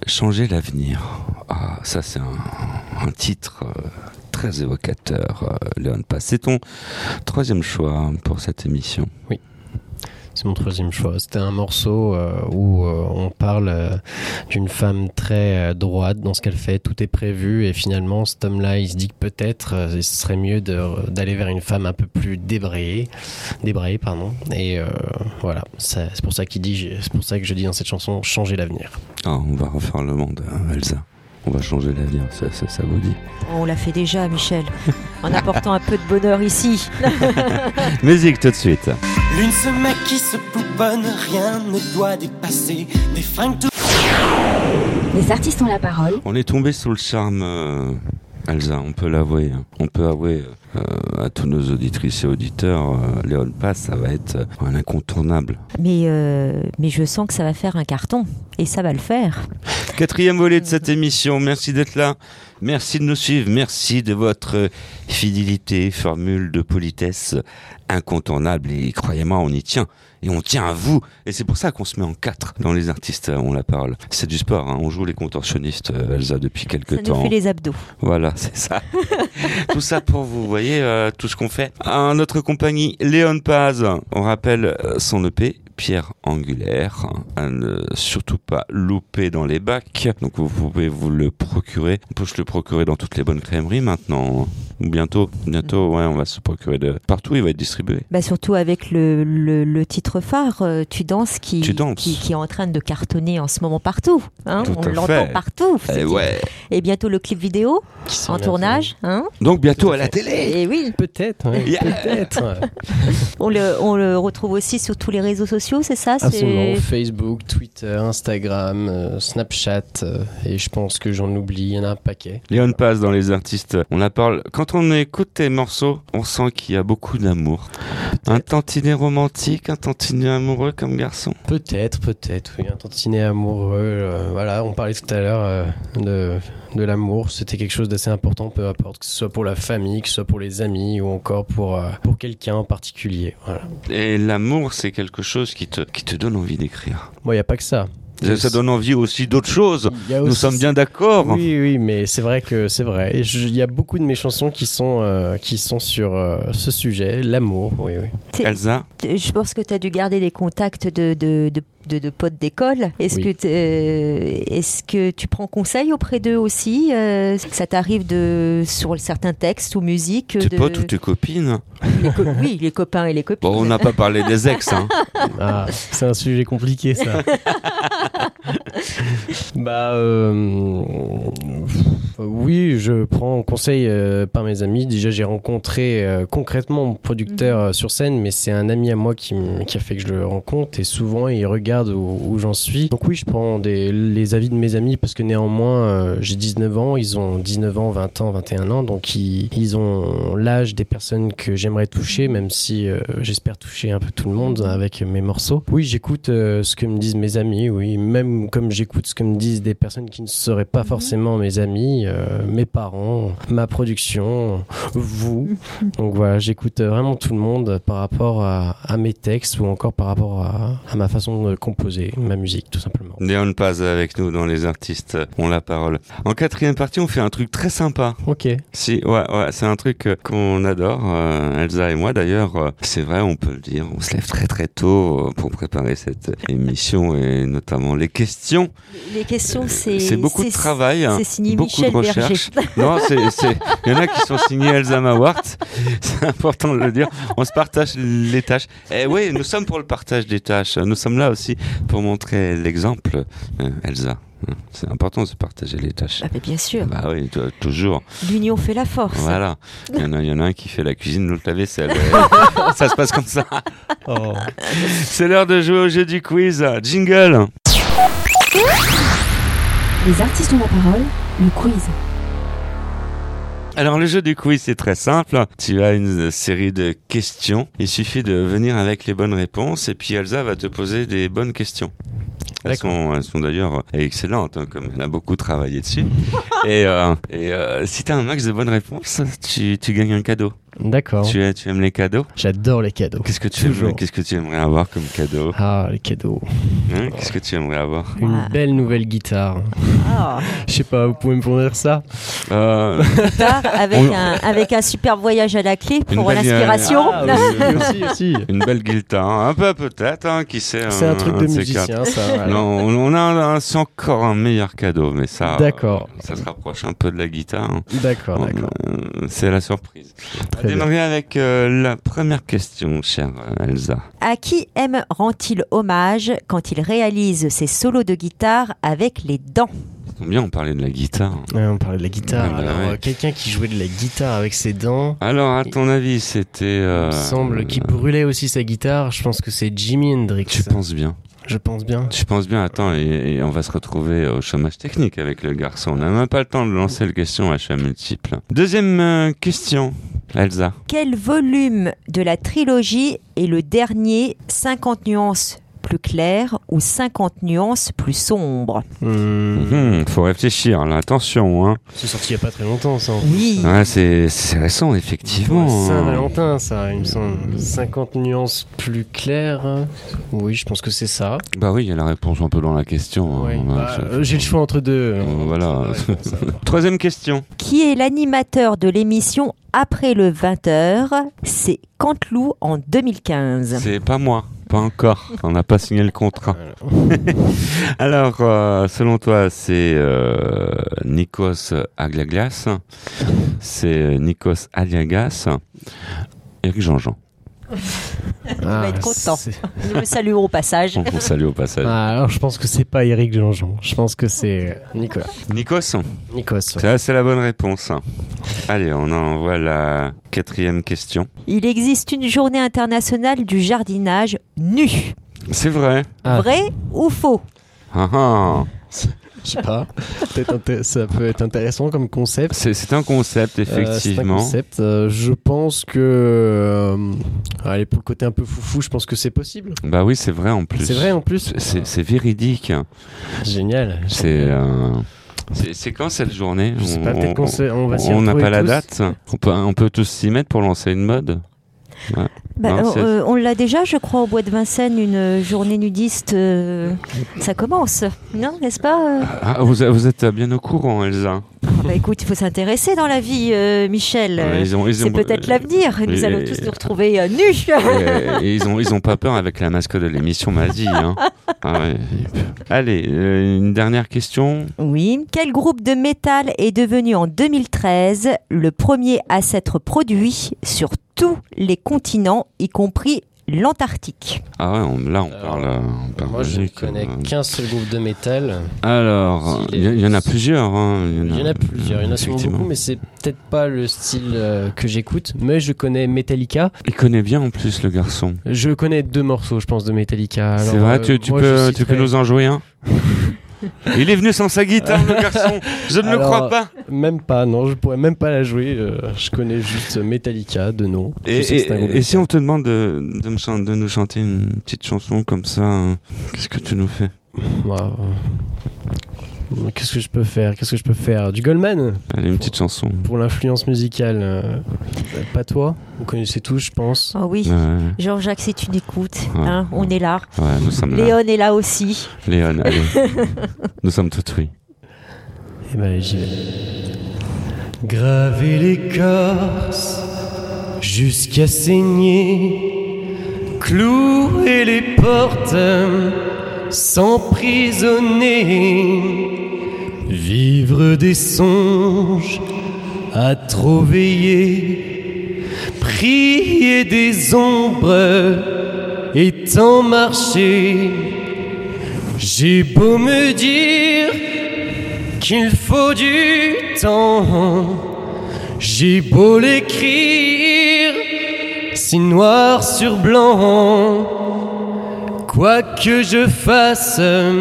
Changer l'avenir. Ah, ça c'est un, un titre euh, très évocateur, euh, Léon Paz. C'est ton troisième choix pour cette émission. Oui. C'est mon troisième choix. C'était un morceau euh, où euh, on parle euh, d'une femme très euh, droite dans ce qu'elle fait. Tout est prévu et finalement, cet homme-là, il se dit que peut-être euh, ce serait mieux de, d'aller vers une femme un peu plus débrayée, débrayée, pardon. Et euh, voilà, c'est, c'est pour ça qu'il dit, c'est pour ça que je dis dans cette chanson, changer l'avenir. Ah, on va refaire le monde, hein, Elsa. On va changer l'avenir, ça, ça, ça vous dit? On l'a fait déjà, Michel, en apportant un peu de bonheur ici. Musique tout de suite. L'une se maquille, se pouponne, rien ne doit dépasser des fringues tout... Les artistes ont la parole. On est tombé sous le charme, euh, Elsa, on peut l'avouer. Hein. On peut avouer euh, à tous nos auditrices et auditeurs, euh, Léon Paz, ça va être euh, un incontournable. Mais, euh, mais je sens que ça va faire un carton, et ça va le faire. Quatrième volet de cette émission, merci d'être là, merci de nous suivre, merci de votre fidélité, formule de politesse incontournable, et croyez-moi, on y tient, et on tient à vous, et c'est pour ça qu'on se met en quatre dans les artistes, on la parle. C'est du sport, hein. On joue les contorsionnistes, Elsa, depuis quelques ça temps. Ça nous fait les abdos. Voilà, c'est ça. Tout ça pour vous, vous voyez, euh, tout ce qu'on fait. À notre compagnie, Léon Paz, on rappelle son E P, Pierre Angulaire, à ne surtout pas louper dans les bacs. Donc vous pouvez vous le procurer. On peut se le procurer dans toutes les bonnes crèmeries maintenant. Bientôt, bientôt, ouais, on va se procurer de partout. Il va être distribué. Bah surtout avec le, le, le titre phare, euh, Tu danses, qui, tu danses. Qui, qui est en train de cartonner en ce moment partout. Hein, Tout on à l'entend fait. partout. Et, ouais. Et bientôt le clip vidéo en tournage. Hein. Donc bientôt à la télé. Et oui. Peut-être, ouais, Yeah. peut-être. on, le, on le retrouve aussi sur tous les réseaux sociaux, c'est ça? Absolument. Facebook, Twitter, Instagram, euh, Snapchat, euh, et je pense que j'en oublie, il y en a un paquet. Léon Paz dans les artistes, on la parle. Quand on écoute tes morceaux, on sent qu'il y a beaucoup d'amour. Un tantinet romantique, un tantinet amoureux comme garçon. Peut-être, peut-être, oui, un tantinet amoureux. Euh, voilà, on parlait tout à l'heure euh, de, de l'amour. C'était quelque chose d'assez important, peu importe, que ce soit pour la famille, que ce soit pour les amis ou encore pour, euh, pour quelqu'un en particulier. Voilà. Et l'amour, c'est quelque chose qui te, qui te donne envie d'écrire. Bon, il n'y a pas que ça. Ça, ça donne envie aussi d'autres choses. Nous aussi... sommes bien d'accord. Oui, oui, mais c'est vrai que c'est vrai. Et je, il y a beaucoup de mes chansons qui sont, euh, qui sont sur euh, ce sujet, l'amour. Oui, oui. Elsa, je pense que tu as dû garder des contacts de, de, de, de, de potes d'école. Est-ce, oui. que euh, est-ce que tu prends conseil auprès d'eux aussi? euh, Ça t'arrive de, sur certains textes ou musiques? Tes de... potes ou tes copines? les co- Oui, les copains et les copines. Bon, on n'a pas parlé des ex. Hein. Ah, c'est un sujet compliqué, ça. bah, euh, oui, je prends conseil euh, par mes amis. Déjà, j'ai rencontré euh, concrètement mon producteur euh, sur scène, mais c'est un ami à moi qui, m- qui a fait que je le rencontre, et souvent il regarde où, où j'en suis. Donc oui, je prends des, les avis de mes amis parce que néanmoins, euh, j'ai dix-neuf ans, ils ont dix-neuf ans, vingt ans, vingt et un ans, donc ils, ils ont l'âge des personnes que j'aimerais toucher, même si euh, j'espère toucher un peu tout le monde avec mes morceaux. Oui, j'écoute euh, ce que me disent mes amis, oui, même comme j'écoute ce que me disent des personnes qui ne seraient pas forcément mes amis, euh, mes parents, ma production, vous. Donc voilà, j'écoute vraiment tout le monde par rapport à, à mes textes ou encore par rapport à, à ma façon de composer ma musique, tout simplement. Léon Paz avec nous dans les artistes ont la parole. En quatrième partie, on fait un truc très sympa. Ok. Si, ouais, ouais, c'est un truc qu'on adore, euh, Elsa et moi d'ailleurs. Euh, c'est vrai, on peut le dire, on se lève très très tôt euh, pour préparer cette émission et notamment les questions. Les questions, c'est... C'est beaucoup c'est, de travail, c'est signé beaucoup Michel de recherche. Non, c'est, c'est, il y en a qui sont signés Elsa Mawart. C'est important de le dire. On se partage les tâches. Et oui, nous sommes pour le partage des tâches. Nous sommes là aussi pour montrer l'exemple, euh, Elsa. C'est important de se partager les tâches. Ah, mais bien sûr. Bah oui, t- toujours. L'union fait la force. Voilà. Il y en a, il y en a un qui fait la cuisine, l'autre la vaisselle. Ça se passe comme ça. Oh. C'est l'heure de jouer au jeu du quiz. Jingle. Les artistes ont la parole, le quiz. Alors le jeu du quiz c'est très simple, tu as une série de questions, il suffit de venir avec les bonnes réponses et puis Elsa va te poser des bonnes questions. Elles sont, elles sont d'ailleurs excellentes, hein, comme elle a beaucoup travaillé dessus. et euh, et euh, si tu as un max de bonnes réponses, tu, tu gagnes un cadeau. D'accord. Tu, tu aimes les cadeaux? J'adore les cadeaux. Qu'est-ce que tu aimerais, qu'est-ce que tu aimerais avoir comme cadeau? Ah, les cadeaux. Hein, qu'est-ce que tu aimerais avoir? Une Ouais. belle nouvelle guitare. Ah, Je sais pas, vous pouvez me fournir ça? euh, guitare avec, On- un, avec un super voyage à la clé Une pour belle- l'inspiration. Ah, oui, aussi, aussi. Une belle guitare, un peu peut-être, hein, qui sait. C'est un truc de ces musicien, quatre. ça. voilà. Non, on, on a un- c'est encore un meilleur cadeau, mais ça, D'accord. euh, ça se rapproche un peu de la guitare. hein. D'accord, On- d'accord. euh, c'est la surprise. On Très va bien. démarrer avec euh, la première question, chère euh, Elsa. À qui M rend-il hommage quand il réalise ses solos de guitare avec les dents? Combien on parlait de la guitare? Ouais, on parlait de la guitare. Ouais, bah Alors, ouais. euh, quelqu'un qui jouait de la guitare avec ses dents. Alors, à ton avis, c'était. Euh, Il me semble qu'il brûlait aussi sa guitare. Je pense que c'est Jimi Hendrix. Tu penses bien. Je pense bien. Tu penses bien. Attends, et, et on va se retrouver au chômage technique avec le garçon. On n'a même pas le temps de lancer le question à choix multiple. Deuxième euh, question, Elsa. Quel volume de la trilogie est le dernier cinquante nuances plus claires ou cinquante nuances plus sombres? Hmm. Hum, faut réfléchir, là. Attention, hein. C'est sorti il y a pas très longtemps, ça. Oui. Ouais, c'est, c'est récent, effectivement. Pour Saint-Valentin, ça, il me semble. cinquante nuances plus claires. Oui, je pense que c'est ça. Bah oui, il y a la réponse un peu dans la question. hein. Oui. On a- Bah, euh, j'ai le choix entre deux. Euh, voilà. Ouais, c'est ça. Troisième question. Qui est l'animateur de l'émission Après le vingt heures? C'est Canteloup en deux mille quinze. C'est pas moi. Pas encore. On n'a pas signé le contrat. Voilà. Alors, euh, selon toi, c'est euh, Nikos Aliagas, c'est Nikos Aliagas, Eric Jean-Jean. Il va être content. c'est- Nous le saluons au passage. On vous salue au passage. Ah, alors je pense que c'est pas Eric Jean-Jean. Je pense que c'est Nicolas. Nikos, Nikos. ça c'est la bonne réponse. Allez, on envoie la quatrième question. Il existe une journée internationale du jardinage nu. C'est vrai. Ah. Vrai ou faux? Ah, ah. Je sais pas. Peut-être inté- ça peut être intéressant comme concept. C'est, c'est un concept, Euh, c'est un effectivement. concept. Euh, je pense que. euh, allez, pour le côté un peu foufou, je pense que c'est possible. Bah oui, c'est vrai en plus. C'est vrai en plus. C'est, c'est véridique. Génial. C'est, euh, c'est, c'est quand cette journée? Je sais pas, On- peut-être qu'on sait- on va s'y On n'a retrouver pas la tous. date. On peut, on peut tous s'y mettre pour lancer une mode. Ouais. Bah, Non, euh, c'est- euh, on l'a déjà, je crois, au Bois de Vincennes, une journée nudiste. euh, ça commence, non, n'est-ce pas? euh Ah, vous, vous êtes bien au courant, Elsa. Ah bah, écoute, il faut s'intéresser dans la vie, euh, Michel. Ouais, ils ont- ils C'est ont- peut-être l'avenir. Nous et- allons tous nous retrouver euh, nus. Et, et ils ont, ils ont pas peur avec la masque de l'émission Mazie. Hein. Ah ouais. Allez, euh, une dernière question. Oui. Quel groupe de métal est devenu en deux mille treize le premier à s'être produit sur tous les continents, y compris l'Antarctique? Ah ouais, on- là on Alors, parle. euh, on parle Moi, je ne musique, connais euh. qu'un seul groupe de métal. Alors, S'il il est- y, y en a plusieurs. Hein. Il y en a plusieurs, il y en a sûrement effectivement. beaucoup, mais c'est peut-être pas le style euh, que j'écoute. Mais je connais Metallica. Il connaît bien en plus le garçon. Je connais deux morceaux, je pense, de Metallica. Alors, C'est vrai, euh, tu, tu moi, peux, je tu peux citerai- nous en jouer un? Il est venu sans sa guitare, le garçon. Je ne le Alors, crois pas. Même pas, non, je pourrais même pas la jouer. euh, je connais juste Metallica de nom. Je Et, sais que c'est un et- groupe et si on te demande de, de, me chan- de nous chanter une petite chanson comme ça, hein, qu'est-ce que tu nous fais? Ouais, euh, Qu'est-ce que je peux faire Qu'est-ce que je peux faire Du Goldman Allez, une petite chanson. pour l'influence musicale. euh, pas toi Vous connaissez tous, je pense. Oh oui. Ouais, Jean-Jacques, si tu n'écoutes, Ouais. hein, on est là. ouais, nous sommes là. Léon est là aussi. Léon, allez. Nous sommes tout oui. Et ben, j'y vais. Graver l'écorce jusqu'à saigner, clouer les portes, s'emprisonner, vivre des songes à trop veiller, prier des ombres et tant marcher. J'ai beau me dire qu'il faut du temps, j'ai beau l'écrire si noir sur blanc, quoi que je fasse,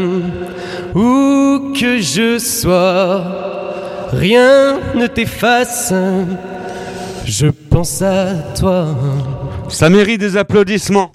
où que je sois, rien ne t'efface, je pense à toi. Ça mérite des applaudissements.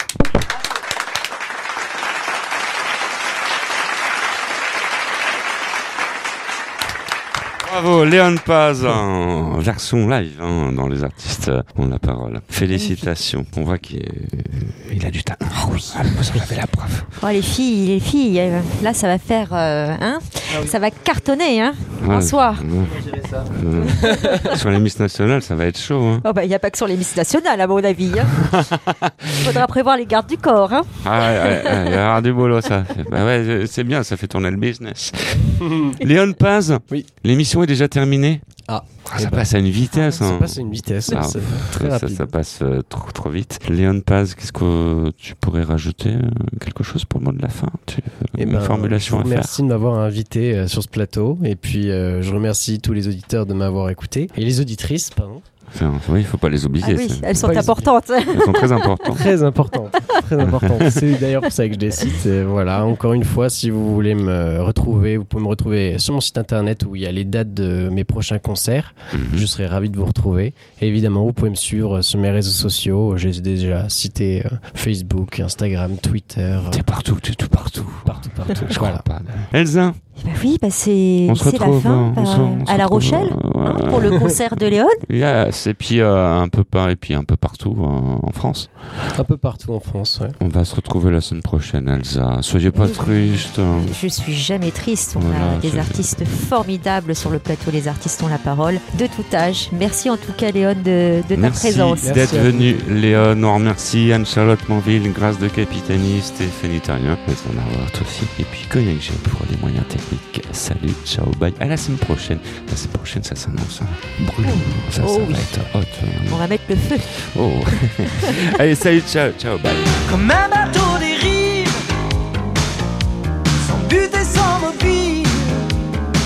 Bravo, Léon Paz, en version live, hein, dans Les Artistes ont la parole. Félicitations. On voit qu'il est... il a du talent. Ah oui, vous en avez la preuve. Oh, les filles, les filles, euh, là, ça va faire, euh, hein, ah oui. Ça va cartonner, hein, ouais, en soi. Ouais. Ça euh, sur les Miss Nationales, ça va être chaud. Hein. Oh bah, il n'y a pas que sur les Miss Nationales, à mon avis. Hein. Faudra prévoir les gardes du corps. Hein. Ah ouais, ouais, ouais, il y aura du boulot, ça. Bah ouais, c'est bien, ça fait tourner le business. Léon Paz, oui. L'émission est déjà terminée. Ah, ah ça bah, passe à une vitesse. Ah, hein. Ça passe à une vitesse. Ah, c'est très ça, rapide. Ça, ça passe euh, trop, trop vite. Léon Paz, qu'est-ce que tu pourrais rajouter euh, quelque chose pour le mot de la fin tu, euh, eh Une ben, formulation à faire. Merci de m'avoir invité euh, sur ce plateau. Et puis, euh, je remercie tous les auditeurs de m'avoir écouté. Et les auditrices, pardon. Enfin, oui, il ne faut pas les oublier. Ah oui, elles sont importantes. Elles sont très importantes. Très importantes. Très importantes. C'est d'ailleurs pour ça que je les cite. Et voilà, encore une fois, si vous voulez me retrouver, vous pouvez me retrouver sur mon site internet où il y a les dates de mes prochains concerts. Mm-hmm. Je serai ravi de vous retrouver. Et évidemment, vous pouvez me suivre sur mes réseaux sociaux. J'ai déjà cité euh, Facebook, Instagram, Twitter. T'es partout, t'es tout partout. Partout, partout. Je voilà. crois pas. Elsa. Bah oui, bah c'est, c'est la fin. On euh, se, on à La Rochelle, euh, hein, pour le concert de Léon. Yes, et puis euh, un peu par, et puis un peu partout euh, en France. Un peu partout en France, ouais. On va se retrouver la semaine prochaine, Elsa. Soyez pas triste. Je suis jamais triste. On voilà, a des c'est... artistes formidables sur le plateau. Les artistes ont la parole de tout âge. Merci en tout cas, Léon, de, de ta Merci présence. Merci d'être venu, Léon. On remercie Anne-Charlotte Monville, Grâce de Capitani, Stéphanie Tarien, Maison Narwart aussi. Et puis Cognac G pour les moyens techniques. Salut, ciao, bye. À la semaine prochaine. La semaine prochaine, ça s'annonce hein. brûlant. Ça, oh, ça oui. va être hot. Hein. On va mettre le feu. Oh. Allez, salut, ciao, ciao, bye. Comme un bateau dérive, sans but et sans mobile.